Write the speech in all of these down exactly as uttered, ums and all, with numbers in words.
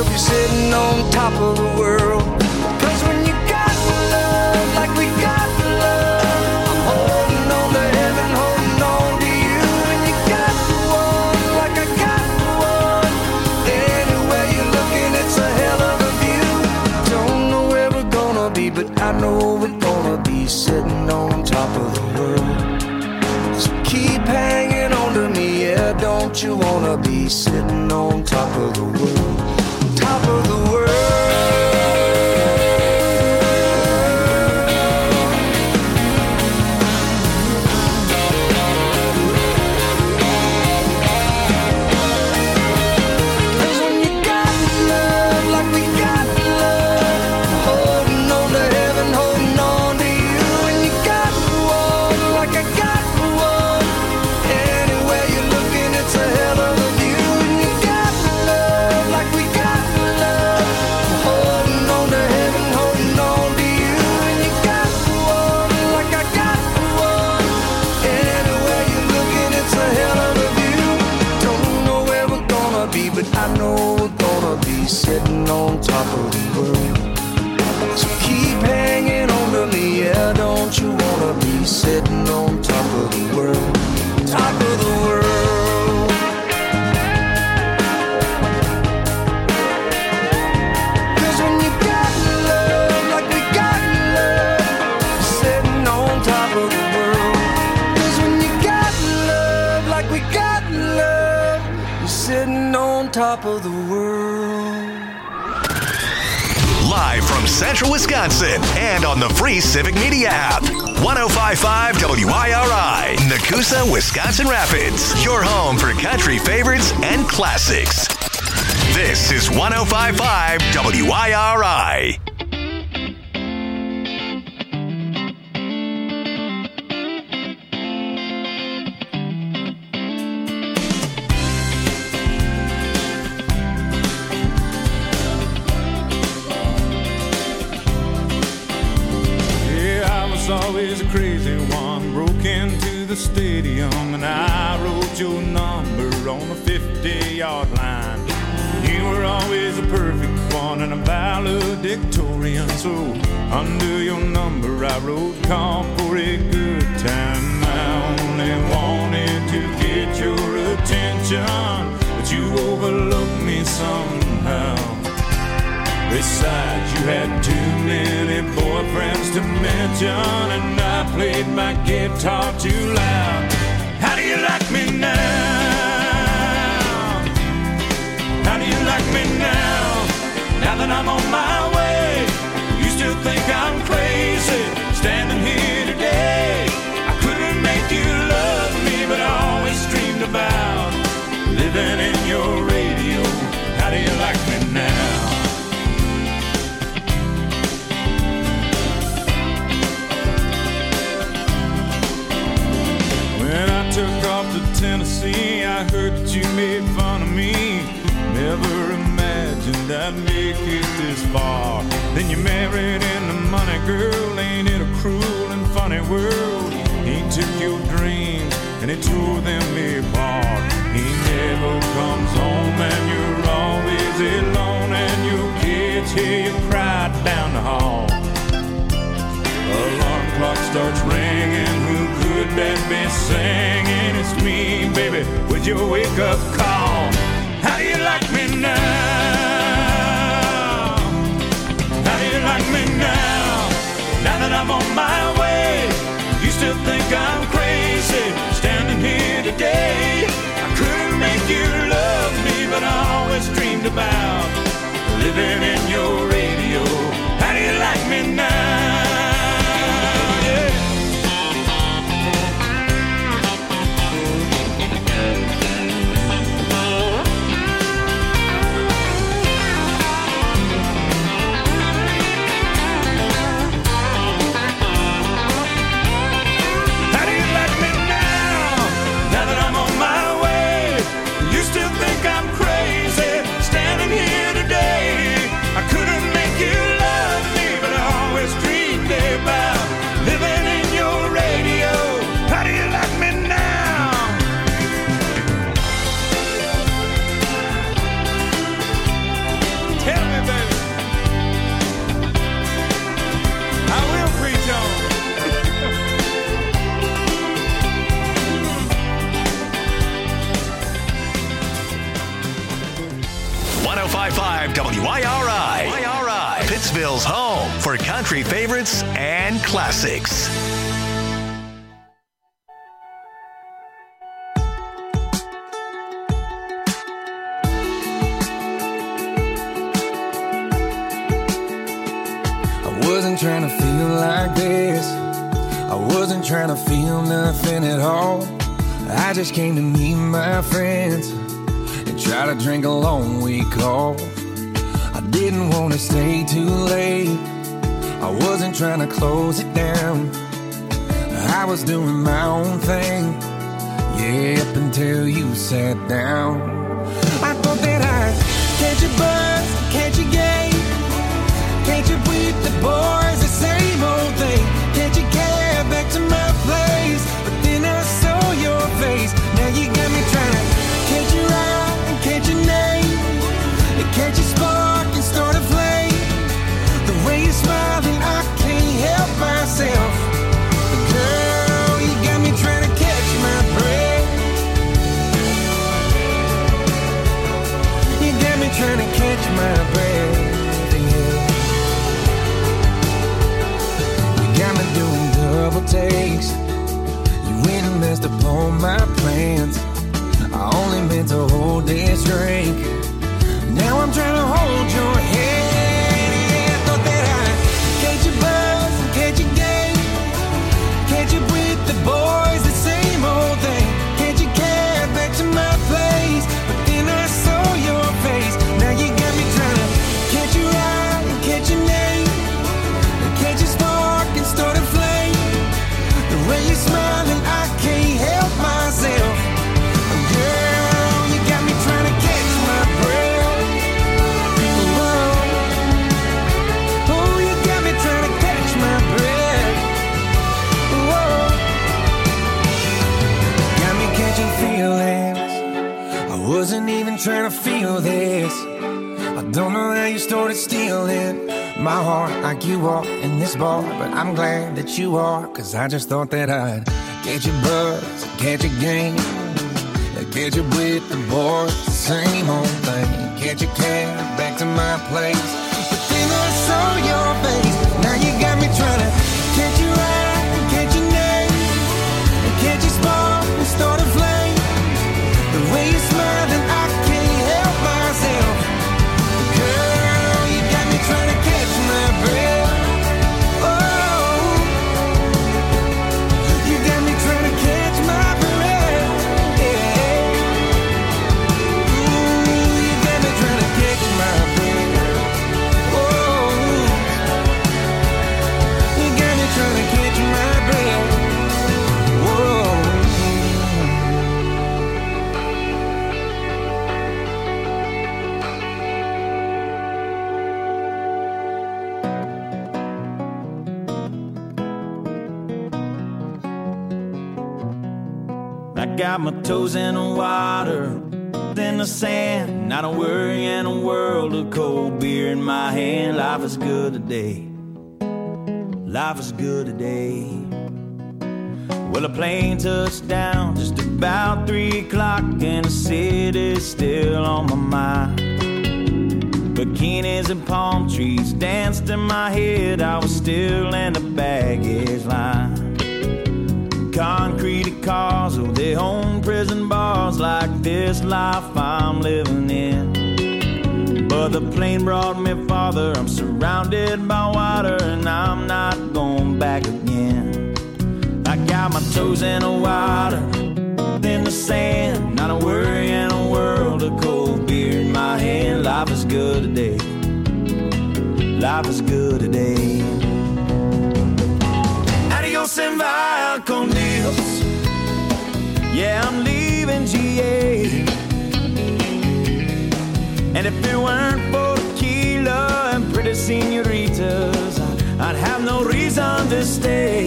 you'll be sitting on top of the world. Cause when you got love like we got love, I'm holding on to heaven, holding on to you. When you got one like I got one, anywhere you're looking, it's a hell of a view. Don't know where we're gonna be, but I know we're gonna be sitting on top of the world. So keep hanging on to me, yeah, don't you wanna be sitting on top of the world, top of the world. Sitting on top of the world. So keep hanging on to me, yeah, don't you wanna be sitting on top of the world, top of the world. Cause when you got love like we got love, sitting on top of the world. Cause when you got love like we got love, you're sitting on top of the world. Live from Central Wisconsin and on the free Civic Media app. one oh five point five W I R I, Nakusa, Wisconsin Rapids. Your home for country favorites and classics. This is one oh five point five W I R I. Always a crazy one, broke into the stadium and I wrote your number on the fifty-yard line. You were always a perfect one and a valedictorian, so under your number I wrote call for a good time. I only wanted to get your attention, but you overlooked me somehow. Besides, you had too many boyfriends to mention, and I played my guitar too loud. How do you like me now? How do you like me now? Now that I'm on my way, you still think I'm crazy, standing here today. I couldn't make you love me, but I always dreamed about living in your radio. How do you like me now? When I took off to Tennessee, I heard that you made fun of me. Never imagined I'd make it this far. Then you married into money, girl. Ain't it a cruel and funny world? He took your dreams and he tore them apart. He never comes home and you're always alone, and your kids hear you cry down the hall. Alarm clock starts ringing, who could that be singing? It's me, baby, with your wake-up call. How do you like me now? How do you like me now? Now that I'm on my way, you still think I'm crazy, standing here today. I couldn't make you love me, but I always dreamed about living in your radio. How do you like me now? one oh five point five W I R I. Y R I. Pittsville's home for country favorites and classics. I wasn't trying to feel like this. I wasn't trying to feel nothing at all. I just came to meet my friends and try to drink a long week off. I didn't want to stay too late. I wasn't trying to close it down. I was doing my own thing, yeah, up until you sat down. I thought that I'd catch a buzz, catch a game, catch up with the boys, the same old thing. Catch a cab back to my place, but then I saw your face. Now you got me trying to catch your eye and catch your name, and catch a spark and start a flame. The way you're smiling, I can't help myself. But girl, you got me trying to catch my breath. You got me trying to catch my breath. Got me doing double takes. You went and messed up all my plans. I only meant to hold this drink. Now I'm trying to hold your hand. I thought that I'd catch a buzz and catch a game, catch up with the boys, the same old thing. Catch a cab back to my place, but then I saw your face. Now you got me trying to catch your eye and catch your name, and catch a spark and start a flame. The way you're smiling, I can't help myself. Girl, you got me trying to catch my breath. Whoa. Oh, you got me trying to catch my breath. Whoa. Got me catching feelings. I wasn't even trying to feel this. I don't know how you started stealing my heart like you are in this bar, but I'm glad that you are, cause I just thought that I'd catch a buzz, catch a game, catch up with the boys, same old thing. Catch a cab back to my place, but then I saw your face. Now you got me trying to catch your eye and catch your name, and catch a spark and start a flame. The way you're smiling, I can't help myself. Girl, you got me trying to catch my breath. Oh, you got me trying to catch my breath. Yeah. Ooh, you got me trying to catch my breath. Oh, you got me trying to catch my breath. Whoa. I got my toes in the water, in the sand, not a worry in a world of cold beer in my hand. Life is good today. Life is good today. Well, a plane touched down just about three o'clock, and the city's still on my mind. Bikinis and palm trees danced in my head. I was still in the baggage line. Concrete cars, oh, they own prison bars like this life I'm living in. But the plane brought me farther. I'm surrounded by water, and I'm not going back again. I got my toes in the water, in the sand, not a worry in a world of cold beer in my hand. Life is good today. Life is good today. Adios and via con Dios. Yeah, I'm leaving G A. And if it weren't for tequila and pretty senoritas, I'd have no reason to stay.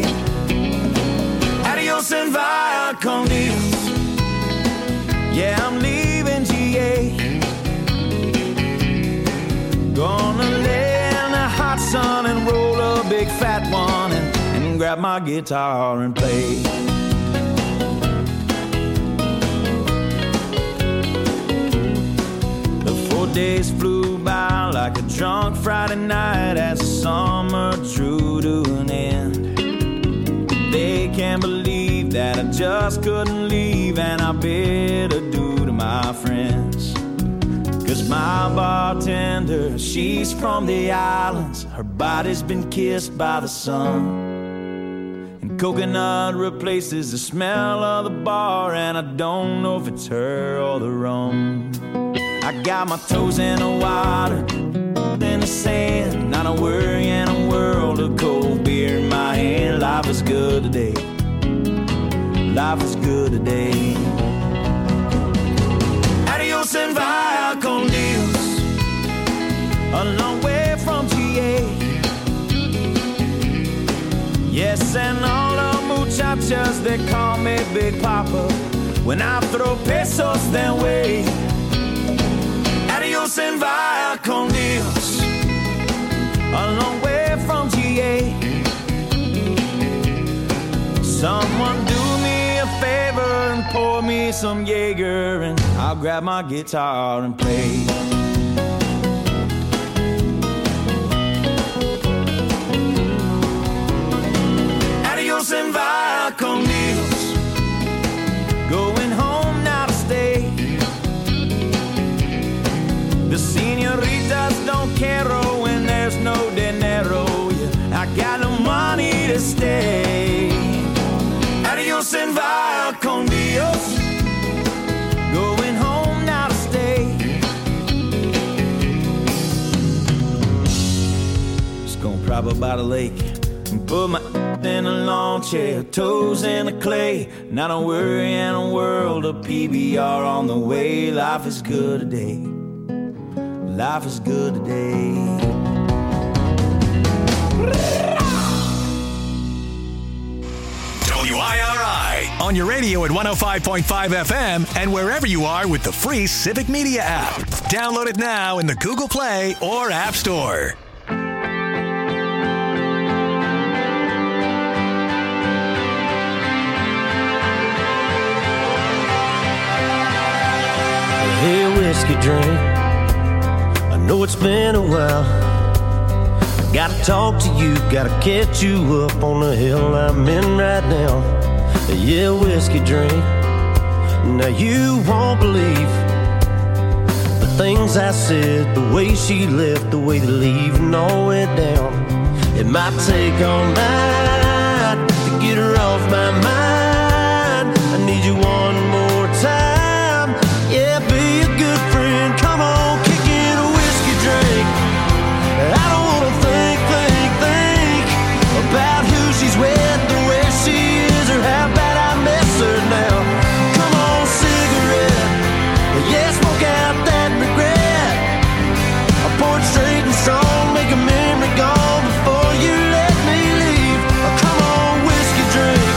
Adios and via con Dios. Yeah, I'm leaving G A. Gonna lay in the hot sun and roll a big fat one and grab my guitar and play. days flew by like a drunk Friday night as the summer drew to an end. They can't believe that I just couldn't leave, and I bid adieu to my friends. Cause my bartender, she's from the islands. Her body's been kissed by the sun. Coconut replaces the smell of the bar, and I don't know if it's her or the rum. I got my toes in the water, in the sand, not a worry in a world of cold beer in my hand. Life is good today. Life is good today. Adios and via con Dios, a long way from G A. Yes, and all the muchachas, they call me Big Papa. When I throw pesos their way. Adios and via con Dios, a long way from G A. Someone do me a favor and pour me some Jaeger, and I'll grab my guitar and play. And via con Dios, going home now to stay. The senoritas don't care when there's no dinero. Yeah, I got no money to stay. Adios and via con Dios, going home now to stay. Just gonna prop up by the lake and put my in a lawn chair, toes in the clay, not a worry in a world of P B R on the way. Life is good today. Life is good today. W I R I on your radio at one oh five point five F M and wherever you are with the free Civic Media app. Download it now in the Google Play or App Store. Hey, whiskey drink, I know it's been a while. I gotta talk to you, gotta catch you up on the hill I'm in right now. Yeah, whiskey drink, now you won't believe the things I said, the way she left, the way they leaving all went down. It might take all night to get her off my mind. I need you one more time. Yeah, be a good friend. Come on, kick in a whiskey drink. I don't wanna think, think, think about who she's with or where she is or how bad I miss her now. Come on, cigarette. Yeah, smoke out that regret. I pour it straight and strong, make a memory gone before you let me leave. Oh, come on, whiskey drink.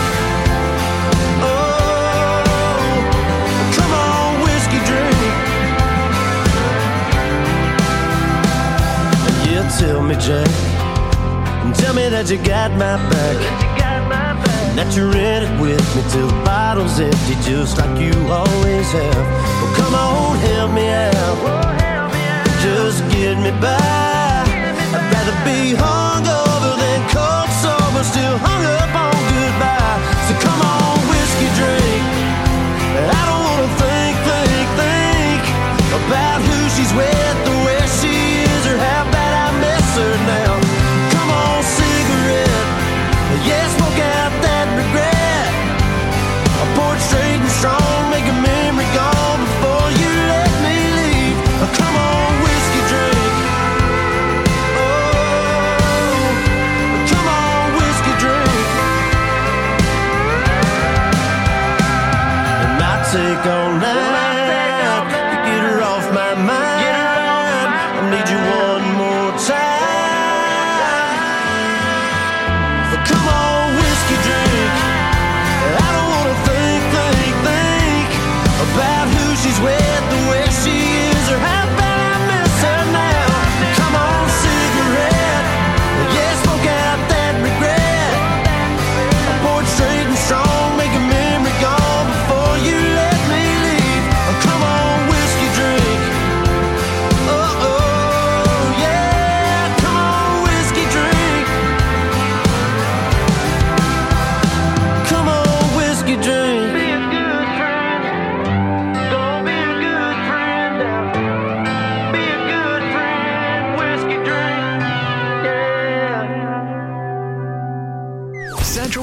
Tell me, Jack, and tell me that you got my back, and that you're in it with me till the bottle's empty, just like you always have. Well, come on, help me out, just get me by. I'd rather be hungover than cold sober, still hung up on goodbye. So come on, whiskey drink. I don't wanna think, think, think about who she's with or where she is or how bad I miss her now. Come on, cigarette. Yeah, smoke out that regret. I pour it straight and strong, make a memory gone before you let me leave. Oh, come on, whiskey drink.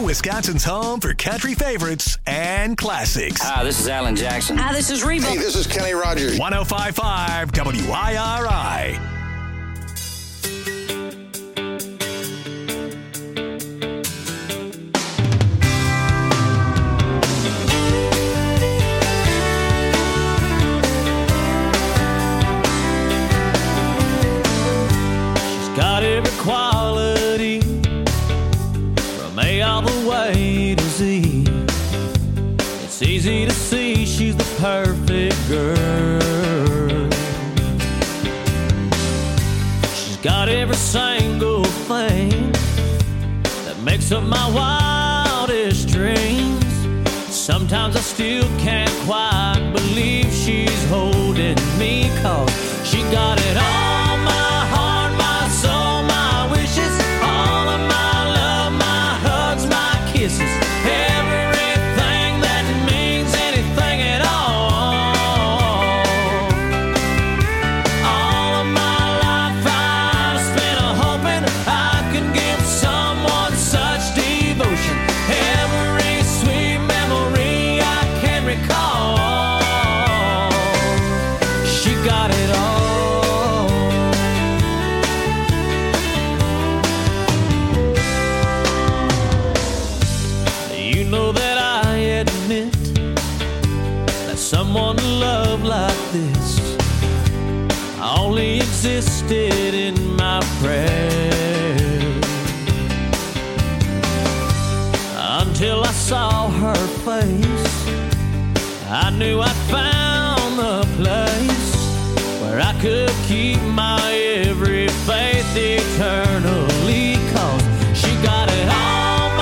Wisconsin's home for country favorites and classics. Hi, this is Alan Jackson. Hi, this is Reba. Hey, this is Kenny Rogers. one oh five point five W I R I. Got every quality from A all the way to Z. It's easy to see she's the perfect girl. She's got every single thing that makes up my wildest dreams. Sometimes I still can't quite believe she's holding me, 'cause she got it all. Everything that means anything at all. All of my life I've spent hoping I could give someone such devotion. Every sweet memory I can recall. She got it all. Know that I admit that someone to love like this only existed in my prayers, until I saw her face. I knew I'd found the place where I could keep my every faith eternally, 'cause she got it all.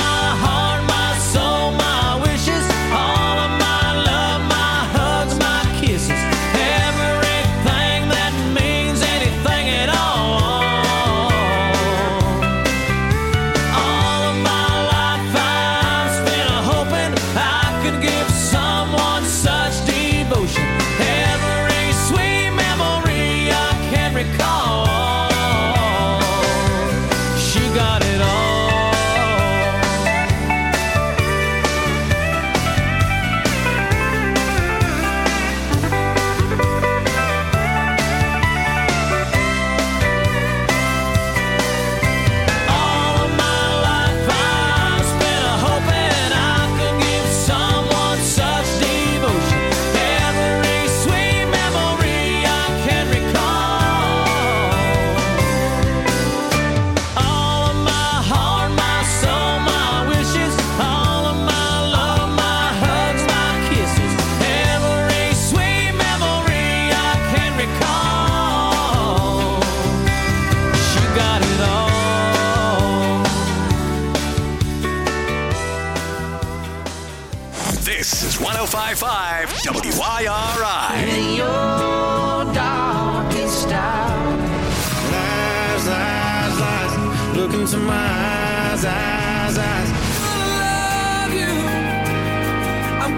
one oh five point five W I R I. In your darkest hour. Lies, lies, lies. Look into my eyes, eyes, eyes. I'm gonna love you. I'm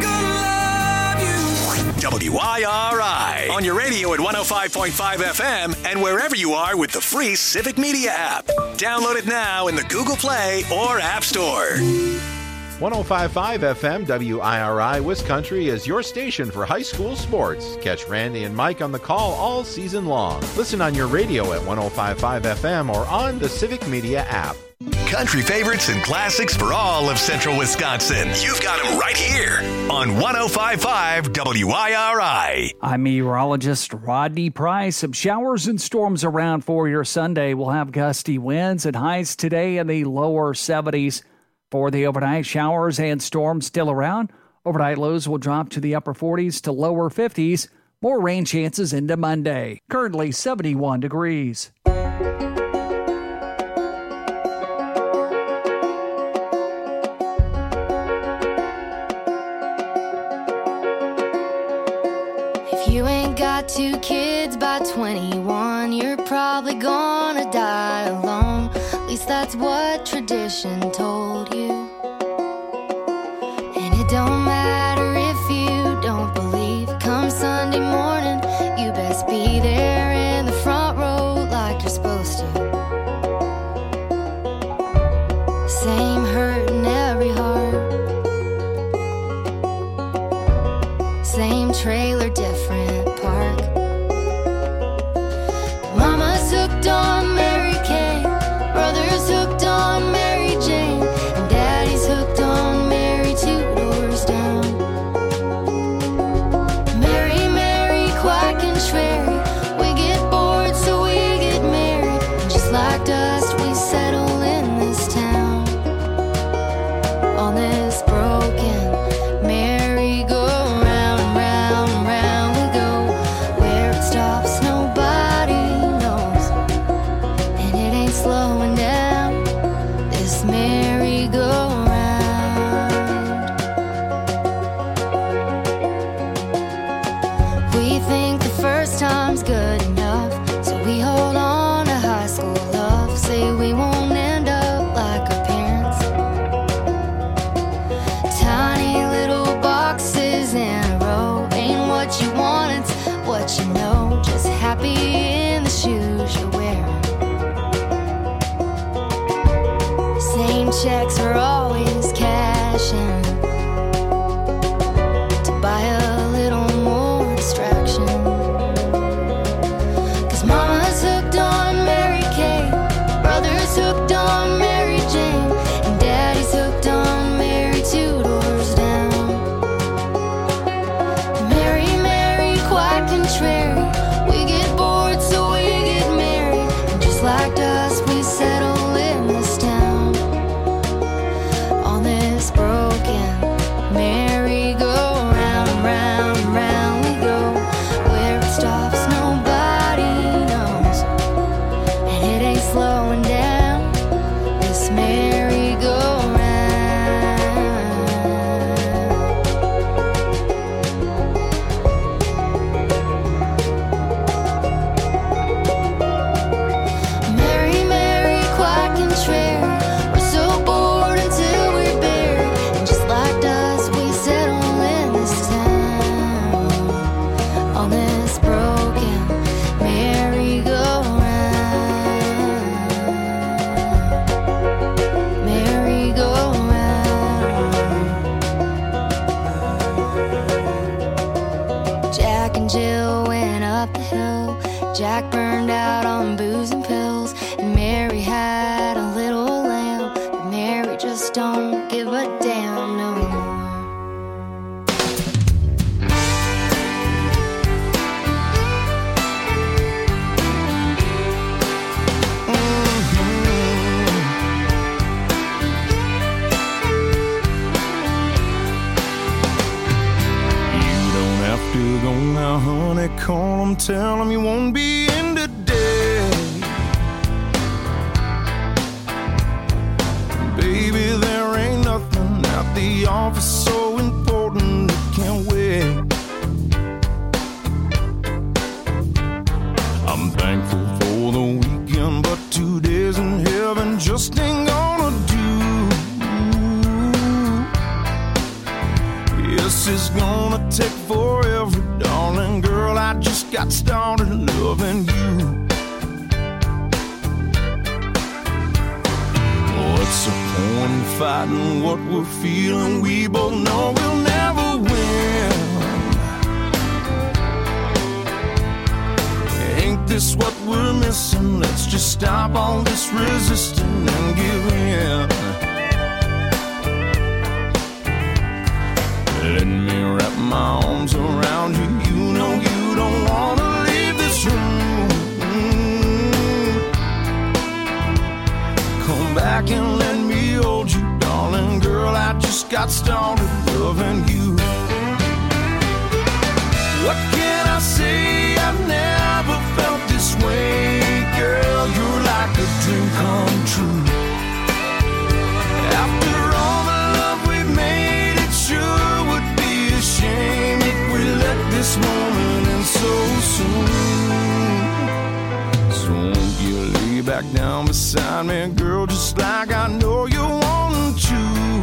gonna love you. W I R I. On your radio at one oh five point five F M and wherever you are with the free Civic Media app. Download it now in the Google Play or App Store. one oh five point five F M W I R I Wiscountry is your station for high school sports. Catch Randy and Mike on the call all season long. Listen on your radio at one oh five point five F M or on the Civic Media app. Country favorites and classics for all of central Wisconsin. You've got them right here on one oh five point five W I R I. I'm meteorologist Rodney Price. Some showers and storms around for your Sunday. We'll have gusty winds and highs today in the lower seventies. For the overnight, showers and storms still around. Overnight lows will drop to the upper forties to lower fifties. More rain chances into Monday. Currently seventy-one degrees. If you ain't got two kids by twenty-one, you're probably gonna die alone. At least that's what tradition told you. And it don't matter if you don't believe. Come Sunday morning, you best be there in the front row like you're supposed to. Same hurt in every heart. checks are always cashing to buy a little more distraction. Cause mama's hooked on Mary Kate, brother's hooked on Mary Jane, and daddy's hooked on Mary two doors down. Mary, Mary, quite contrary, we get bored so we get married, and just like us we settle in this town. On this broken merry-go-round, round, round we go. Where it stops nobody knows, and it ain't slowing down, this merry-go-round. Mary, Mary, quite contrary, we're so bored until we're buried, and just like us we settle in this town. On this broken merry-go-round, merry-go-round. Jack and Jill went up the hill. Jack burned out on booze and pills, and Mary had a little lamb, but Mary just don't give a damn no more. You don't have to go now, honey. Call 'em, tell 'em you won't be in today. Baby, there ain't nothing at the office so important it can't wait. I'm thankful for the weekend, but two days in heaven just ain't gonna do. Yes, it's gonna take forever, darling girl. I just got started loving you. What's the point in fighting what we're feeling? We both know we'll never win. Ain't this what we're missing? Let's just stop all this resisting and give in. Let me wrap my arms around you. You know you don't wanna leave this room. Come back and let me hold you, darling girl. I just got started loving you. What can I say? I've never felt this way, girl. You're like a dream come true. After all the love we've made, it sure would be a shame if we let this moment end so soon. So won't you lay back down beside me, girl, just like I know you want to.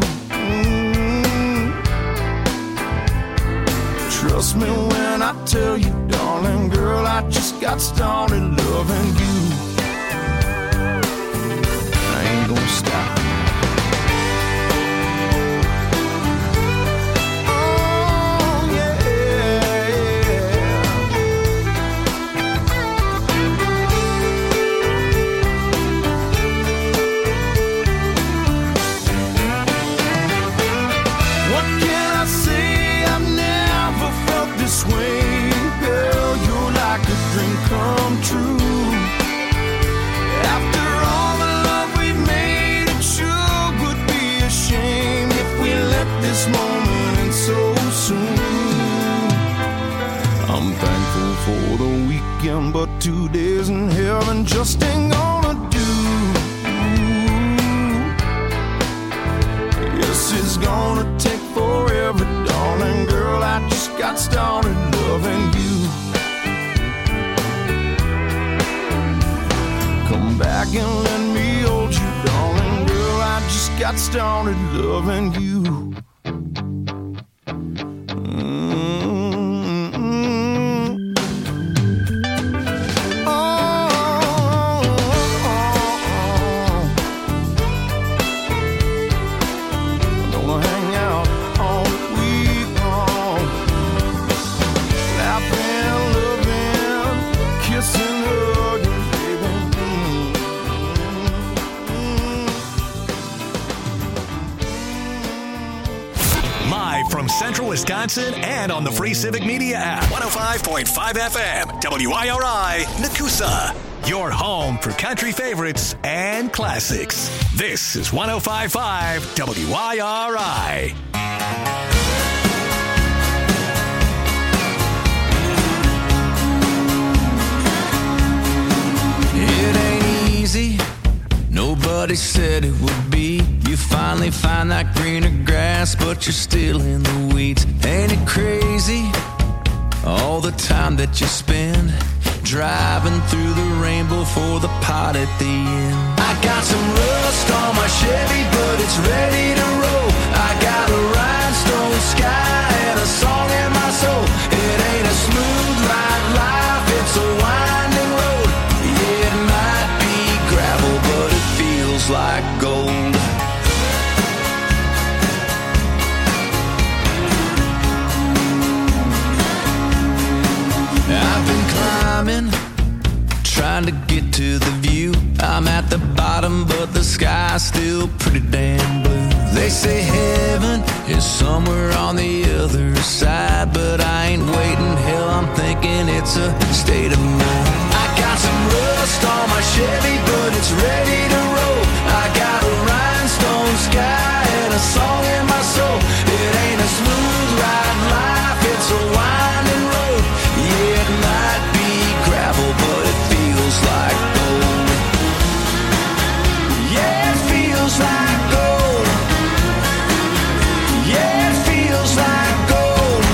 Trust me when I tell you, darling girl, I just got started loving you. I ain't gonna stop. What can I say? I've never felt this way, girl. You're like a dream come true. After all the love we've made, it sure would be a shame if we let this moment end so soon. I'm thankful for the weekend, but two days in heaven just ain't gonna do. Yes, it's gonna take forever, darling girl. I just got started loving you. Come back and let me hold you, darling girl. I just got started loving you. Wisconsin, and on the free Civic Media app. one oh five point five F M, W I R I, Nakusa. Your home for country favorites and classics. This is one oh five point five W I R I. It ain't easy, nobody said it would be. You finally find that greener grass, but you're still in the weeds. Ain't it crazy, all the time that you spend driving through the rainbow for the pot at the end? I got some rust on my Chevy, but it's ready to roll. I got a rhinestone sky and a song in my soul. It ain't a smooth ride life, it's a winding road. Yeah, it might be gravel, but it feels like gold. I've been climbing, trying to get to the view. I'm at the bottom, but the sky's still pretty damn blue. They say heaven is somewhere on the other side, but I ain't waiting. Hell, I'm thinking it's a state of mind. I got some rust on my Chevy, but it's ready to roll. I got a rhinestone sky and a song in my soul. It ain't a smooth ride life, it's a winding road. Yeah, it might be gravel, but it feels like gold. Yeah, it feels like gold. Yeah, it feels like gold.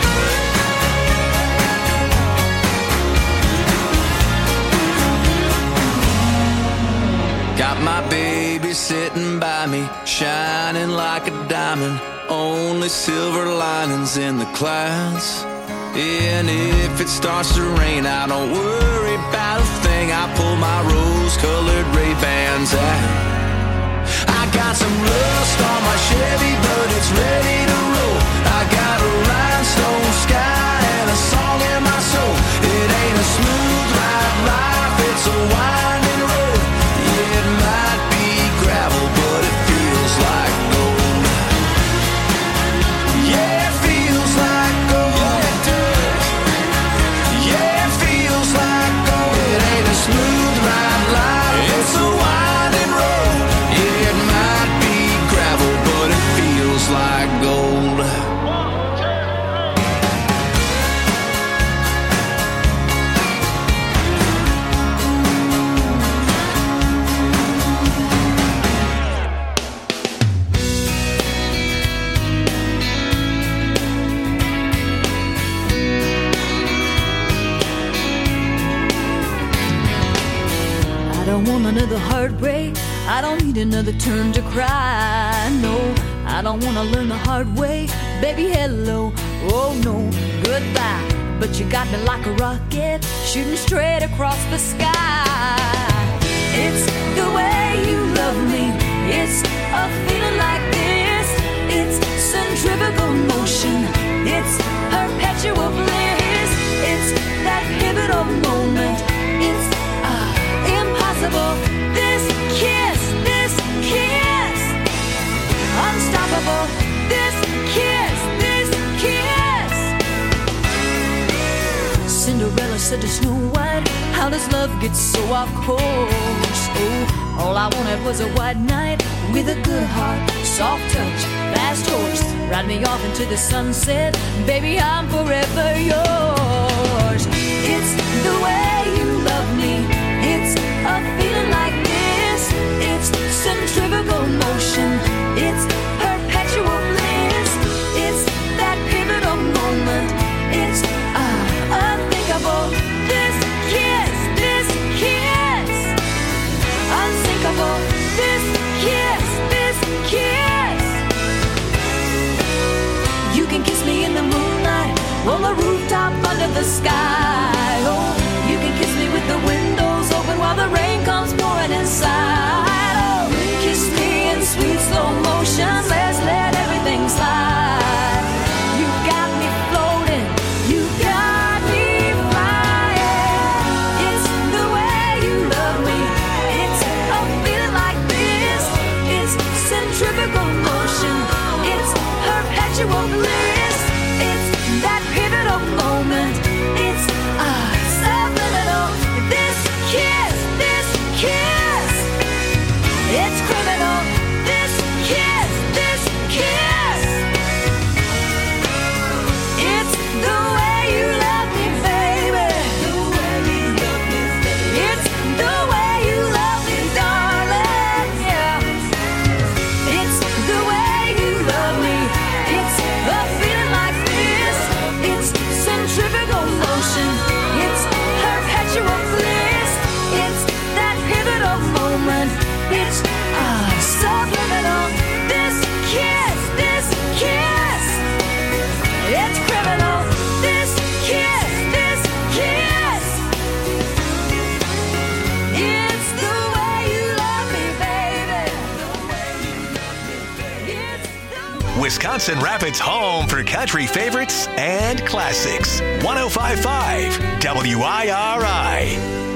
Got my baby sitting by me, shining like a diamond. Only silver linings in the clouds. And if it starts to rain, I don't worry about a thing. I pull my rose-colored Ray-Bans out. I got some rust on my Chevy, but it's ready to roll. I got a rhinestone sky and a song in my soul. It ain't a smooth ride life, it's a winding road. Yeah, it might be gravel, but it feels like gold. Yeah, it feels like gold. Smooth ride life, it's a winding road. It might be gravel, but it feels like gold. I don't want another heartbreak. I don't need another turn to cry. No, I don't want to learn the hard way. Baby, hello, oh no, goodbye. But you got me like a rocket, shooting straight across the sky. It's the way you love me. It's a feeling like this. It's centrifugal motion. It's perpetual bliss. It's that pivotal moment. It's impossible. This kiss, this kiss, unstoppable. This kiss, this kiss. Cinderella said to Snow White, how does love get so off course? Oh, all I wanted was a white knight with a good heart, soft touch, fast horse. Ride me off into the sunset, baby, I'm forever yours. It's the way you love me. It's a feeling like this. It's centrifugal motion. It's perpetual bliss. It's that pivotal moment. It's uh, unthinkable. This kiss, this kiss, unsinkable. This kiss, this kiss. You can kiss me in the moonlight, on the rooftop under the sky. Oh, you can kiss me with the windows open while the rain comes pouring inside. Oh, kiss me in sweet slow motion. Let's let everything slide. You got me floating. You got me flying. It's the way you love me. It's a feeling like this. It's centrifugal motion. It's perpetual bliss. criminal. This kiss, this kiss. It's the way you love me, baby. The way you love me, baby. It's the way you love me, darling. Yeah. It's the way you love me. It's a feeling like this. It's centrifugal motion. It's perpetual bliss. It's that pivotal moment. It's ah subliminal. This kiss, this kiss. It's criminal. This kiss, this kiss. It's the way you love me, baby. The way you love me, baby. It's the way. Wisconsin Rapids' home for country favorites and classics. one oh five point five W I R I.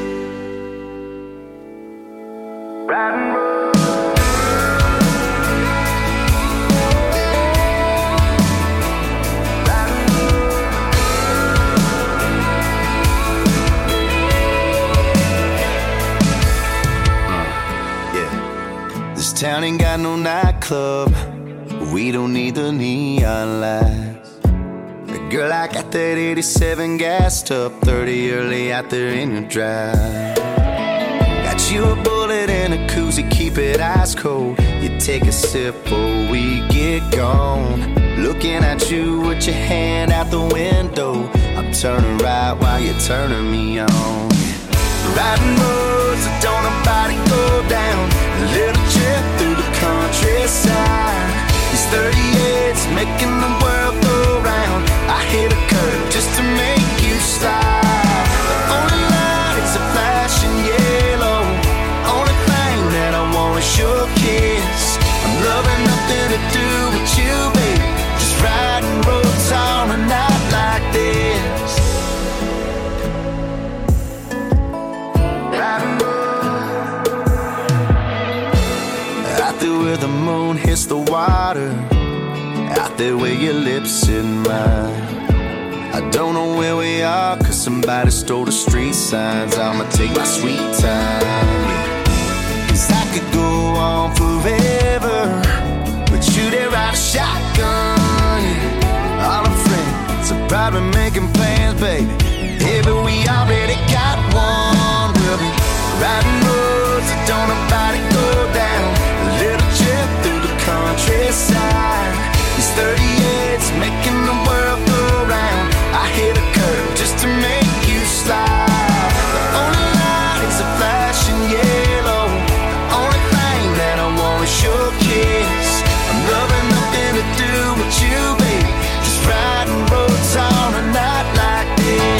This town ain't got no nightclub. We don't need the neon lights. Girl, I got that eighty-seven gassed up, thirty early out there in the drive. Got you a bullet and a koozie, keep it ice cold. You take a sip before we get gone. Looking at you with your hand out the window. I'm turning right while you're turning me on. Riding roads that don't nobody go down. A little trip through the countryside. These thirty-eights making the world go round. I hit a curve just to make you slide. The only light is a flashing yellow. Only thing that I want is your kiss. I'm loving nothing to do with you, baby. Just riding roads on a night like this. Riding roads out there where the moon hits the water. Out there where your lips in mine. I don't know where we are, cause somebody stole the street signs. I'ma take my sweet time, yeah. Cause I could go on forever, but you there ride a shotgun, yeah. All our friends are probably making plans, baby. Yeah, but we already got one. We'll be riding roads that don't nobody go down. A little trip through the countryside. These thirty-eights making the world go round. I hit a curve just to make you slide. The only light is a flashing yellow. The only thing that I want is your kiss. I'm loving nothing to do with you, baby. Just riding roads on a night like this.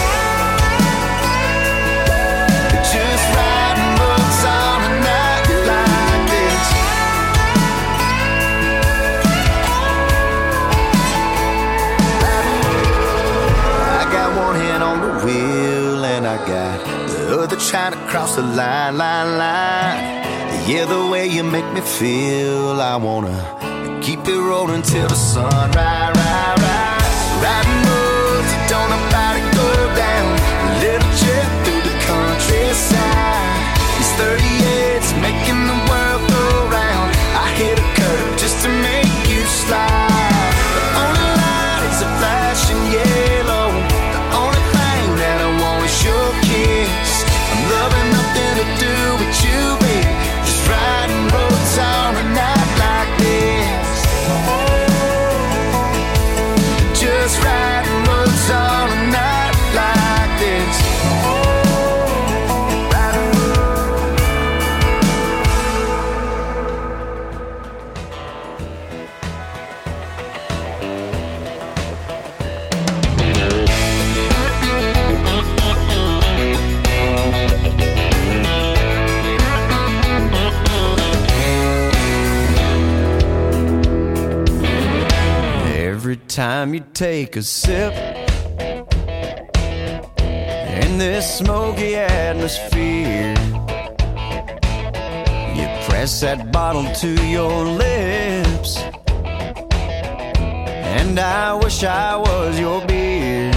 Just riding roads on a night like this. One hand on the wheel and I got the other trying to cross the line, line, line. Yeah, the way you make me feel, I wanna keep it rolling till the sun rise, rise, rise. Riding roads that don't nobody go down. A little trip through the countryside. These thirty-eights making the world go round. I hit a curve just to make you slide. The only light is a flashing yellow. That I want is your kiss. I'm loving nothing to do with you, baby. Just riding roads on a night like this. Just riding roads on a night like this. Riding every time you take a sip in this smoky atmosphere, you press that bottle to your lips, and I wish I was your beer.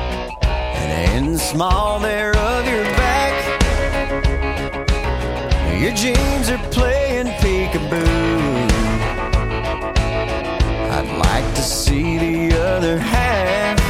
And in the small there of your back, Your jeans are playing peekaboo. I'd like to see the other half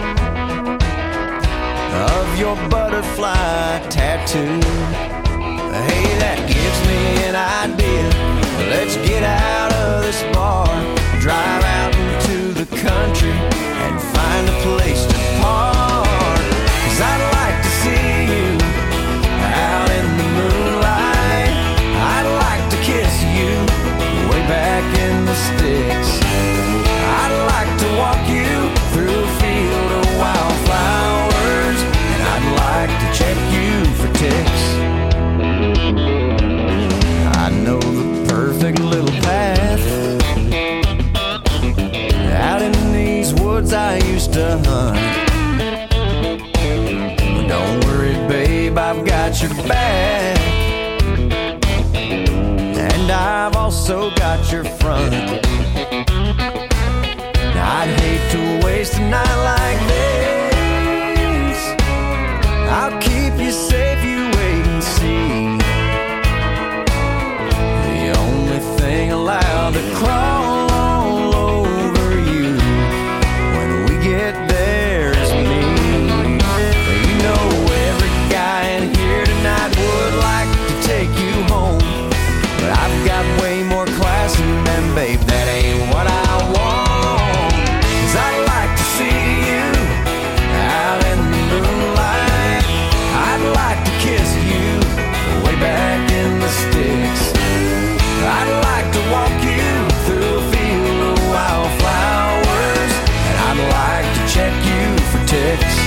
of your butterfly tattoo. Hey, that gives me an idea. Let's get out of this bar, drive out into the country, and find a place to park. 'Cause I'd like to see you out in the moonlight. I'd like to kiss you way back in the sticks. I'd like to walk you through a field of wildflowers, and I'd like to check you for ticks. I know the perfect little path out in these woods I used to hunt. Don't worry, babe, I've got your back, and I've also got your front. I'd hate to waste a night like this. I'll keep you safe, you wait and see. The only thing allowed to crawl all over you when we get there is me. You know every guy in here tonight would like to take you home, but I've got way more class than them, babe, that ain't what I want. 'Cause I'd like to see you out in the moonlight. I'd like to kiss you way back in the sticks. I'd like to walk you through a field of wildflowers, and I'd like to check you for ticks.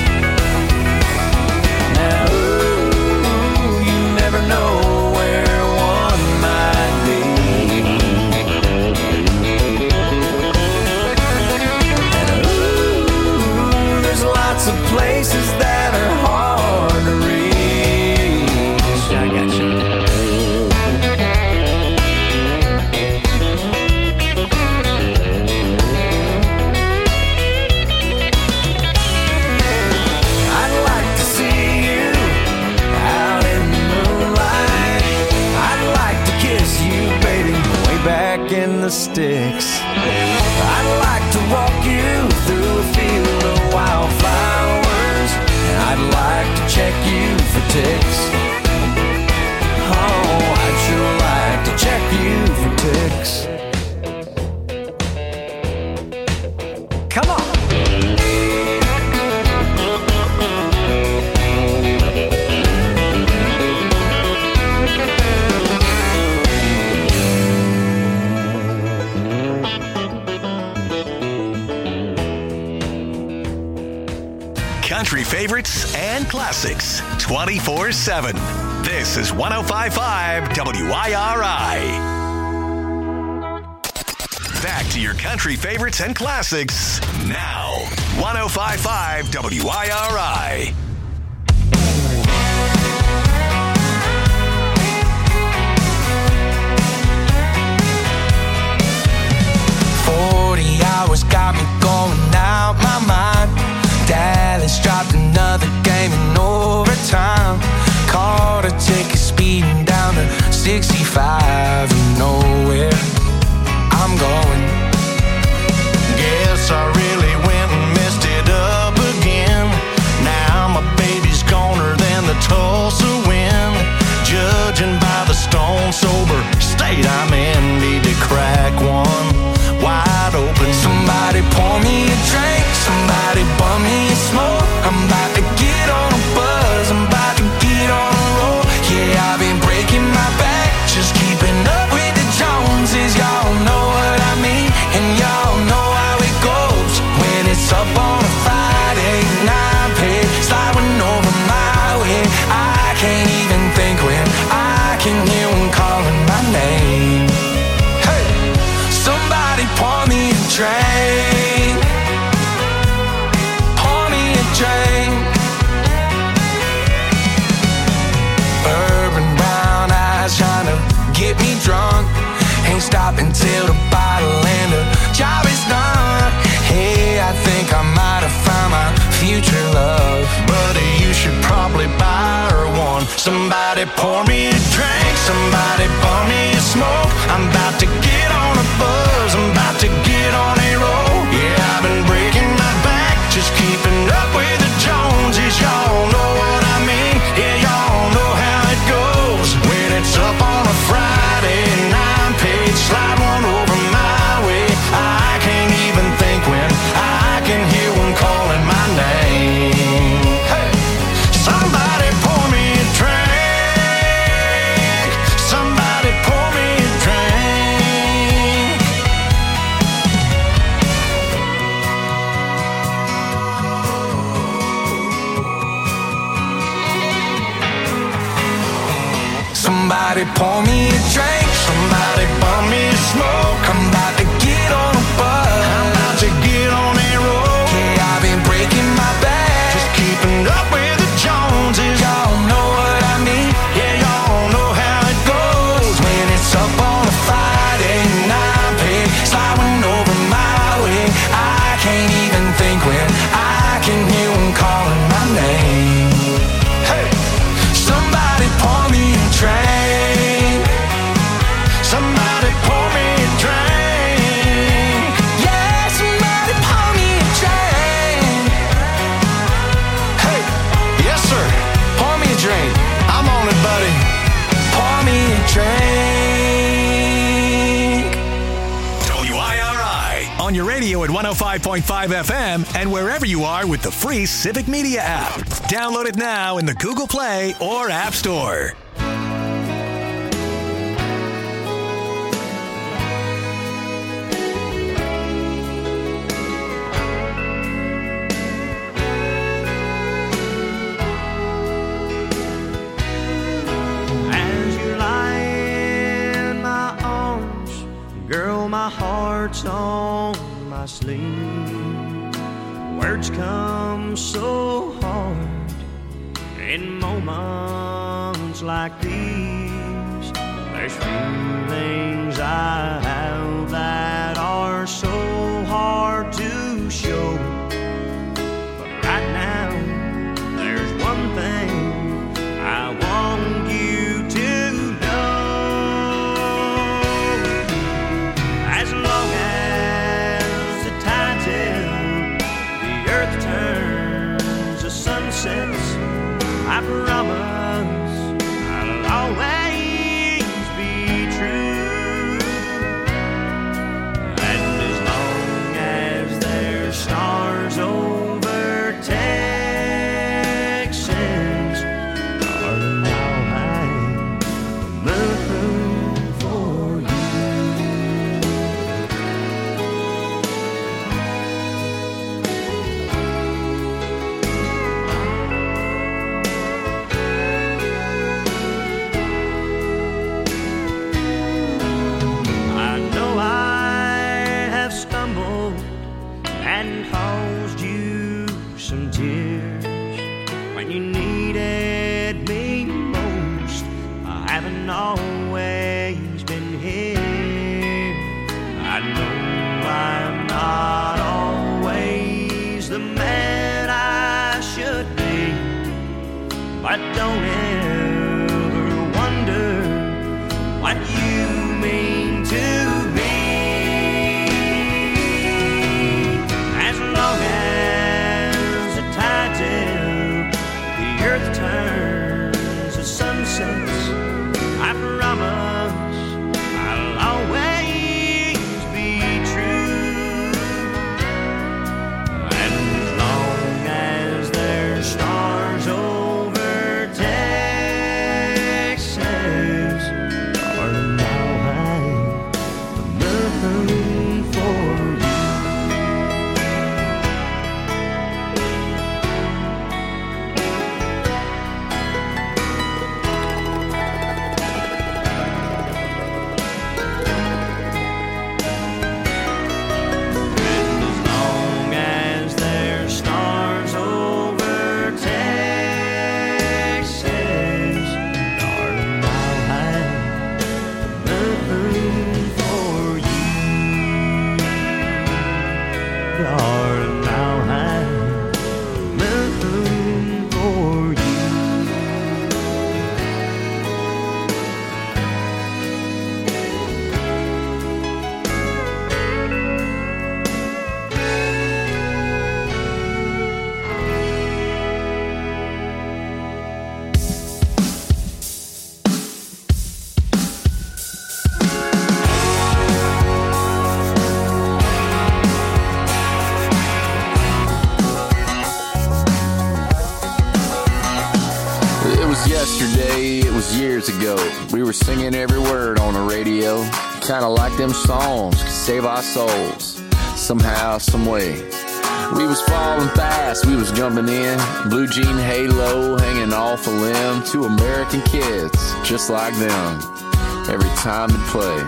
Now, ooh, you never know where one might be. And ooh, there's lots of places that are hard to reach. I got you. I'd like to see you out in the moonlight. I'd like to kiss you, baby, way back in the sticks. I'd like to walk you through a field of wildflowers, and I'd like to check you for ticks. Oh, I'd sure like to check you for ticks. Come on. Country favorites and classics twenty-four seven. This is one oh five point five W I R I. Back to your country favorites and classics now. one oh five point five W I R I. forty hours got me going out my mind. Dallas dropped another game in overtime. Caught a ticket speeding down to sixty-five and nowhere I'm going. Guess I really went and messed it up again. Now my baby's goner than the Tulsa wind. Judging by the stone sober state I'm in, need to crack one wide open. Somebody pour me a drink, somebody bum me a smoke. I'm about to get on a buzz, I'm about to get on a roll. Yeah, I've been breaking my back, just keep Somebody pour me a drink, somebody pour me a smoke. I'm about to get on a buzz, I'm about to get on a roll. Yeah, I've been breaking my back, just keeping up with the Joneses. Y'all know what I mean, yeah, y'all know how it goes. When it's up on a Friday and I'm paid, slide one over my way. I can't even think when I can hear one calling my name. Hey, somebody pour me a drink, somebody pour me a drink. Somebody pour me a drink, somebody pour me a smoke. I'm about to get on a bus, I'm about to get on a roll. Yeah, I've been breaking my back, just keeping up with the Joneses. Y'all know what I mean, yeah, y'all know how it goes. When it's up on a Friday and I'm paid, sliding over my way. I can't even think when I can hear one calling my name. Hey, somebody pour me a drink, somebody pour me a drink. Yeah, somebody pour me a drink. Hey, yes sir, pour me a drink. I'm on it, buddy. Pour me a drink. W I R I on your radio at one oh five point five F M and wherever you are with the free Civic Media app. Download it now in the Google Play or App Store. As you lie in my arms, girl, my heart's on my sleeve. Words come so hard in moments like these. There's feelings I have that are so hard to show. But right now, there's one thing I want you to know. As long as the tide's in, the earth turns, the sun sets, I promise I'll always be true. And as long as there's stars over Texas, darling, I'll hang the moon for you. I know I have stumbled and caused you some tears when you needed me most. I haven't always been here. I know I'm not always the man I should be, but don't ever wonder what you mean to me. As long as the tide's in, the earth turns, the sun sets, I promise I'll always be true. And as long as there's stars over Texas, ago, we were singing every word on the radio. Kinda like them songs could save our souls. Somehow, some way. We was falling fast, we was jumping in. Blue jean halo hanging off a limb. Two American kids, just like them. Every time it played.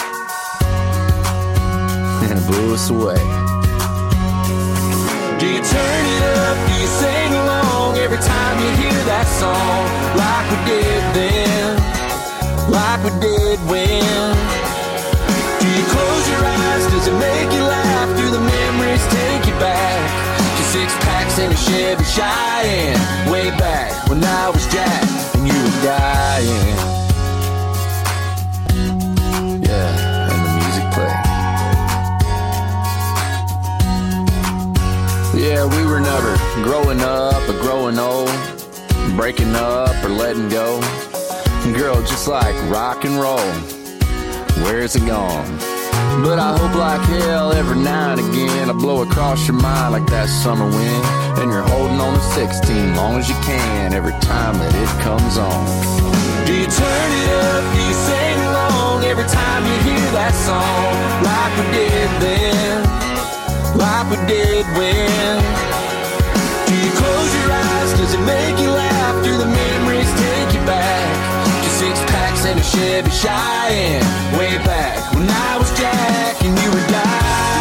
And it blew us away. Do you turn it up? Do you sing along every time you hear that song? Like we did then, like we did when. Do you close your eyes? Does it make you laugh? Do the memories take you back to six packs in a Chevy Cheyenne? Way back when I was Jack and you were dying. Yeah, and the music played. Yeah, we were never growing up or growing old, breaking up or letting go. Girl, just like rock and roll, where's it gone? But I hope like hell every now and again I blow across your mind like that summer wind. And you're holding on to sixteen long as you can every time that it comes on. Do you turn it up? Do you sing along every time you hear that song? Like we did then, like we did when. Do you close your eyes? Does it make you laugh? Do the memories take you back to six packs and a Chevy Cheyenne? Way back when I was Jack and you were dying.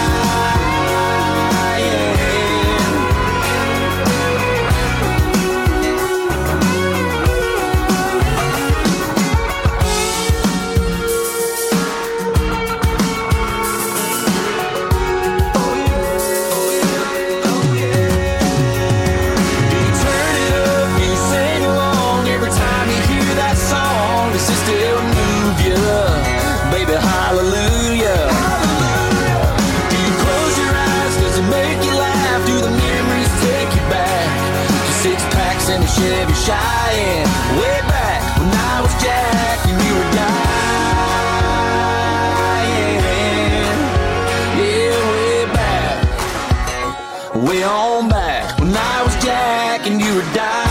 Hallelujah. Hallelujah. Do you close your eyes? Does it make you laugh? Do the memories take you back to six packs and a Chevy Cheyenne? Way back when I was Jack and you were dying. Yeah, way back, way on back when I was Jack and you were dying.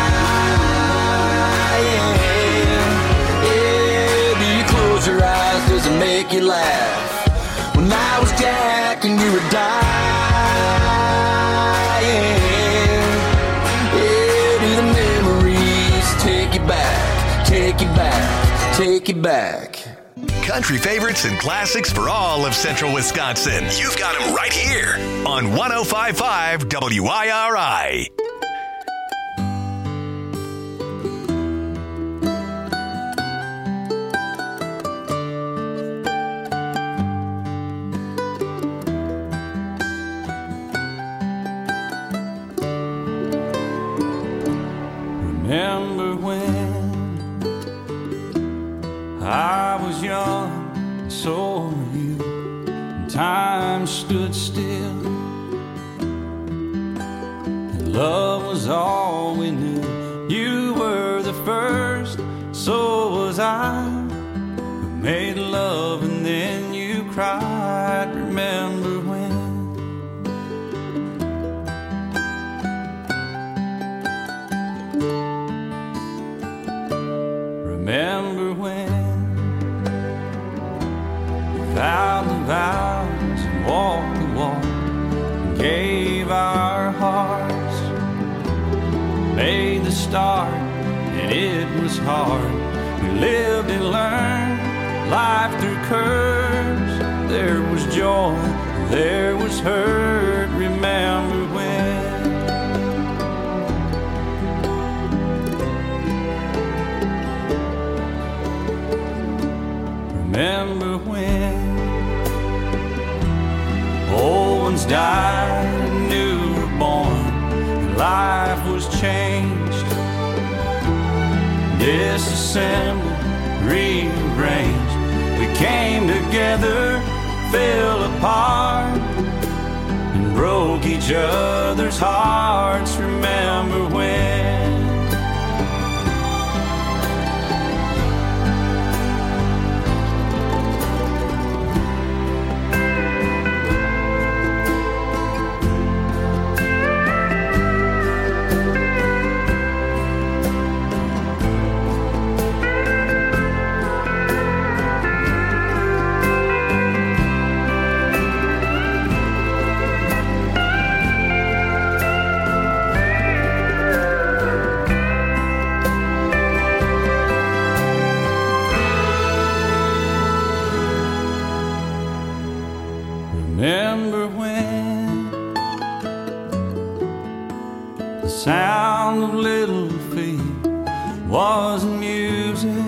Your eyes, does it make you laugh? When I was Jack and you were dying. Yeah, do the memories take you back, take you back, take you back. Country favorites and classics for all of Central Wisconsin. You've got them right here on one oh five point five W I R I. Remember when I was young, and so were you, and time stood still, and love was all we knew. You were the first, so was I, who made love and then you cried. Remember when Remember when we vowed the vows and walked the walk and gave our hearts, made the start, and it was hard. We lived and learned life through curves. There was joy, there was hurt. Remember when Remember when old ones died and new were born, and life was changed, disassembled, rearranged. We came together, fell apart, and broke each other's hearts. Remember when sound of little feet wasn't music.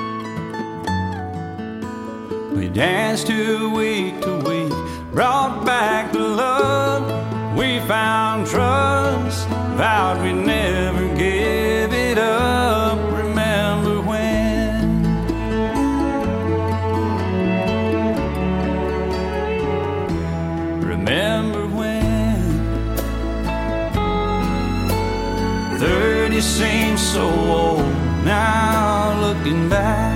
We danced to week to week, brought back the love. We found trust, vowed we'd never give it up. Remember when? Remember when? Thirty seems so old now, looking back.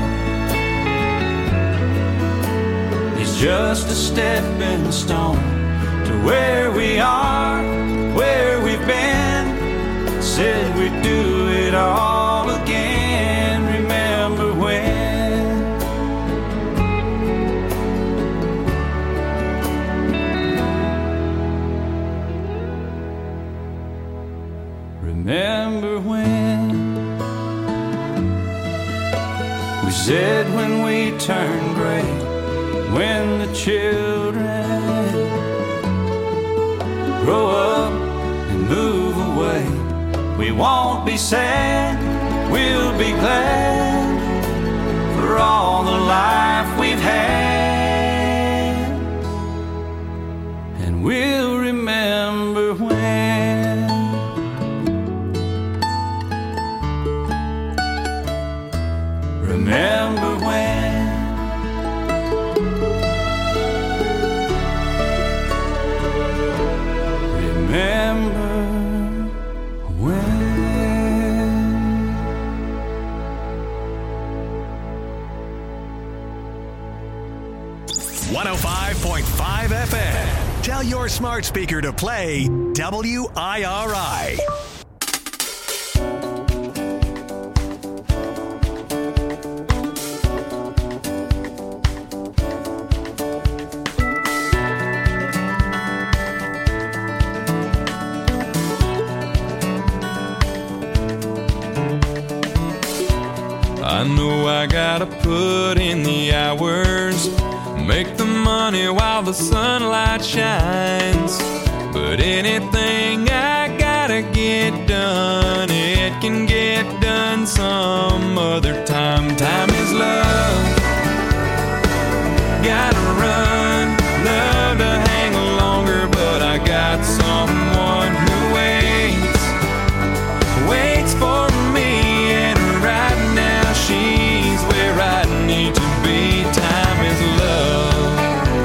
It's just a stepping stone to where we are, where we've been. Said we'd do it all again. Remember when? Remember when? We said when we turned gray, when the children grow up and move away, we won't be sad, we'll be glad for all the life we've had. And we'll remember when. Remember when. Remember when. one oh five point five F M. Tell your smart speaker to play W I R I. I know I gotta put in the hours, make the money while the sunlight shines. But anything I gotta get done, it can get done some other time. Time is love. Gotta run, love to hang longer, but I got someone who waits, waits for me, and right now she's where I need to be. Time is love.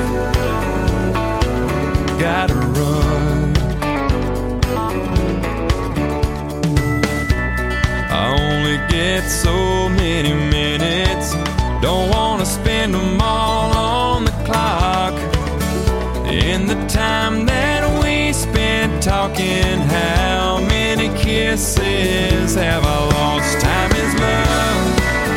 Gotta run. I only get so many minutes, don't wanna spend them all on the clock. In the time that we spent talking, how many kisses have I lost? Time is love.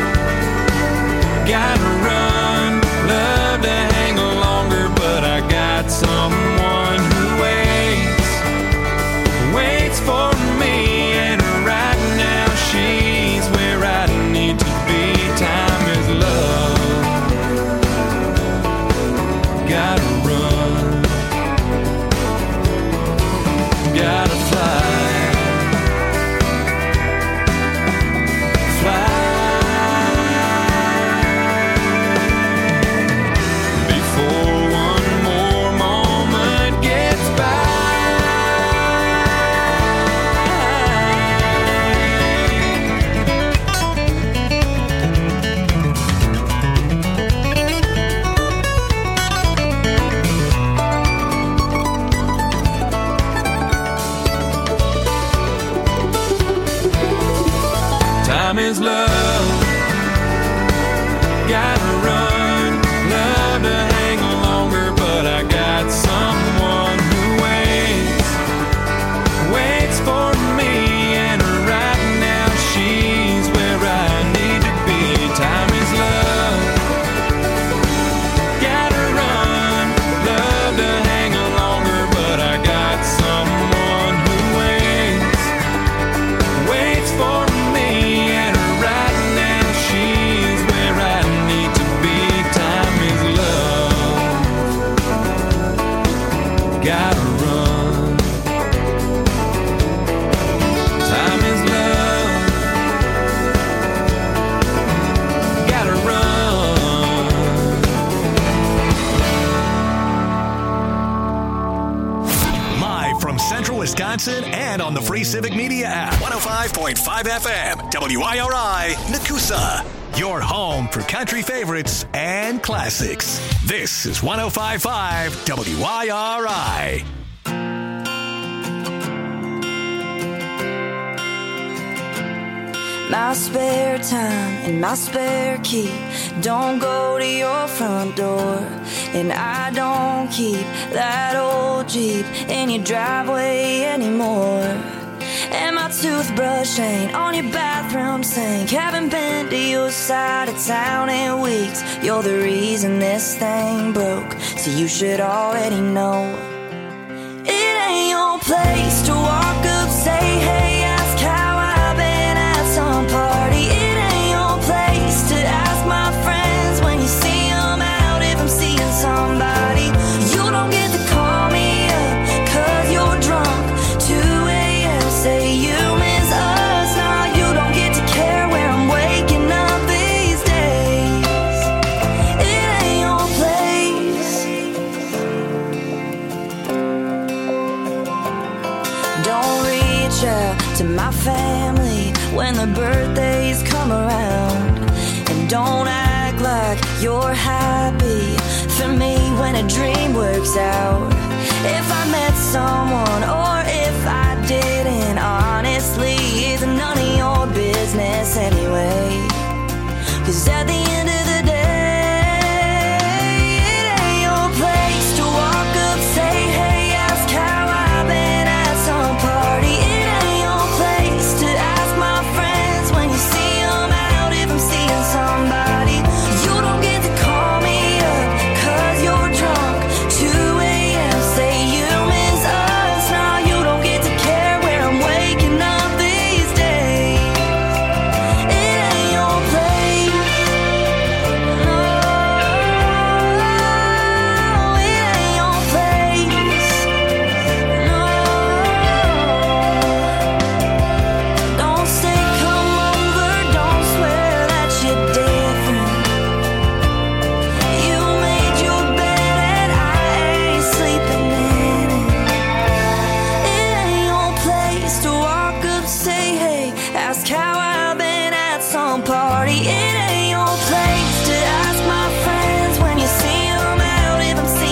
Gotta run, love to hang longer, but I got someone who waits, waits for me, and right now she's where I need to be. Time is love. Gotta run, gotta fly, fly. Time is love. Gotta run, love to hang longer, but I got someone who waits, waits for me, and right now she's where I need to be. Time is love. Gotta run, love to hang longer, but I got someone who waits, waits for me, and right now she's where I need to be. Wisconsin, and on the free Civic Media app. one oh five point five F M, W I R I, Nakusa. Your home for country favorites and classics. This is one oh five point five W I R I. My spare time and my spare key don't go to your front door, and I don't keep that old Jeep in your driveway anymore. And my toothbrush ain't on your bathroom sink. Haven't been to your side of town in weeks. You're the reason this thing broke, so you should already know. It ain't your place to walk up, say hey, ask how I've been at some party. It ain't your place to ask my friends when you see them out if I'm seeing somebody. You don't get to call me up cause you're drunk. two a.m. say you miss us. Now you don't get to care where I'm waking up these days. It ain't your place. Don't reach out to my family when the birthdays come around, and don't act like you're happy for me when a dream works out. If I met someone or